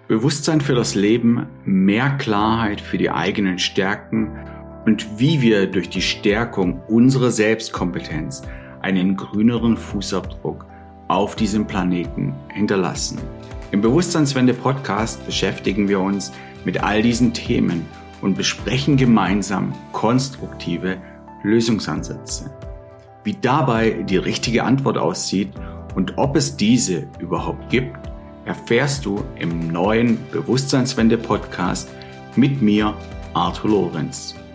Bewusstsein für das Leben, mehr Klarheit für die eigenen Stärken und wie wir durch die Stärkung unserer Selbstkompetenz einen grüneren Fußabdruck auf diesem Planeten hinterlassen. Im Bewusstseinswende-Podcast beschäftigen wir uns mit all diesen Themen und besprechen gemeinsam konstruktive Lösungsansätze. Wie dabei die richtige Antwort aussieht und ob es diese überhaupt gibt, erfährst du im neuen Bewusstseinswende-Podcast mit mir, Arthur Lorenz.